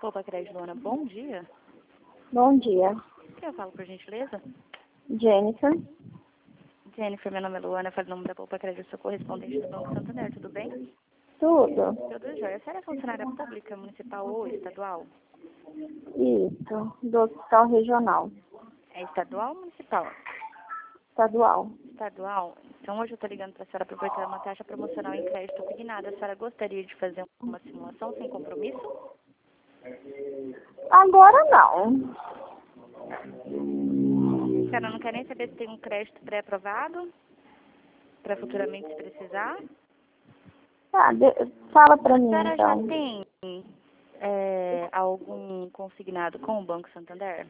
Poupa Crédito, Luana, bom dia. Bom dia. Quem eu falo, por gentileza? Jennifer. Jennifer, meu nome é Luana, eu falo o nome da Poupa Crédito, sou correspondente do Banco Santander, tudo bem? Tudo? Tudo jóia. A senhora é funcionária pública, municipal ou estadual? Isso. Do Hospital Regional. É estadual ou municipal? Estadual. Estadual. Então hoje eu estou ligando para a senhora para oferecer uma taxa promocional em crédito consignado. A senhora gostaria de fazer uma simulação sem compromisso? Agora não. A senhora não quer nem saber se tem um crédito pré-aprovado? Para futuramente se precisar? Fala pra A mim senhora já então. tem algum consignado com o Banco Santander?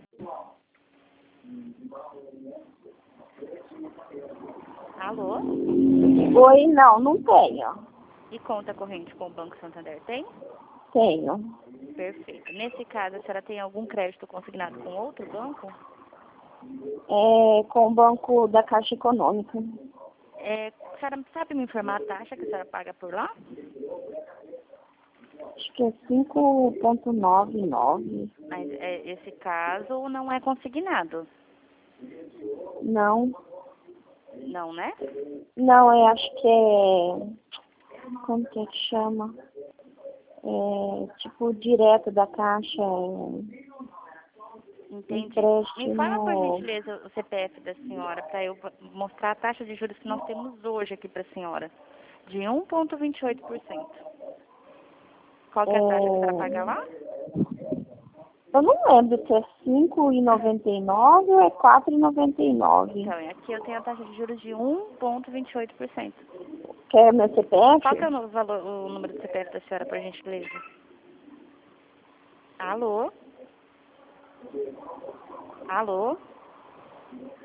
Alô? Oi, não tenho. E conta corrente com o Banco Santander tem? Tenho. Perfeito. Nesse caso, a senhora tem algum crédito consignado com outro banco? Com o Banco da Caixa Econômica. A senhora sabe me informar a taxa que a senhora paga por lá? Acho que é 5,99. Mas esse caso não é consignado, Não. não, né? Não, acho que como que chama? Tipo, direto da Caixa. Entendi. Empréstimo. Me fala, por gentileza, o CPF da senhora, para eu mostrar a taxa de juros que nós temos hoje aqui para a senhora, de 1,28%. Qual que é a taxa que a senhora paga lá? Eu não lembro se é 5,99 ou é 4,99. Então, aqui eu tenho a taxa de juros de 1,28%. Quer meu CPF? Qual que é o número do CPF da senhora, por gentileza? Alô? Alô?